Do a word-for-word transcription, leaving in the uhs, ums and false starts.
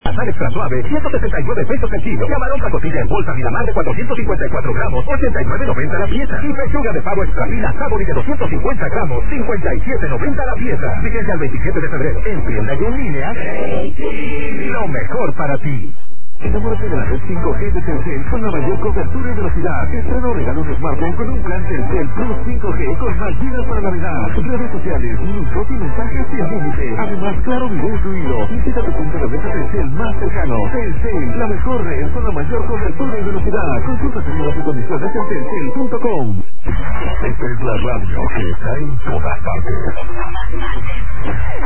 Sal extra suave, ciento setenta y nueve pesos el kilo. Camarón pacotilla en bolsa Miramar de cuatrocientos cincuenta y cuatro gramos, ochenta y nueve noventa la pieza. Y pechuga de pavo extra fina Sabori de doscientos cincuenta gramos, cincuenta y siete noventa la pieza. Fíjense al veintisiete de febrero. En tienda y en línea. Lo mejor para ti. Enamórate de la red cinco G de Telcel con la mayor cobertura y velocidad. Estrena o regala un smartphone con un plan Telcel Plus cinco G con más gigas para Navidad. Redes sociales, minutos y mensajes sin límite. Además, claro video incluido. Visita tu punto de venta Telcel más cercano. Telcel, la mejor red con la mayor cobertura y velocidad. Consulta términos y condiciones en telcel punto com. Esta es la radio que está en todas partes.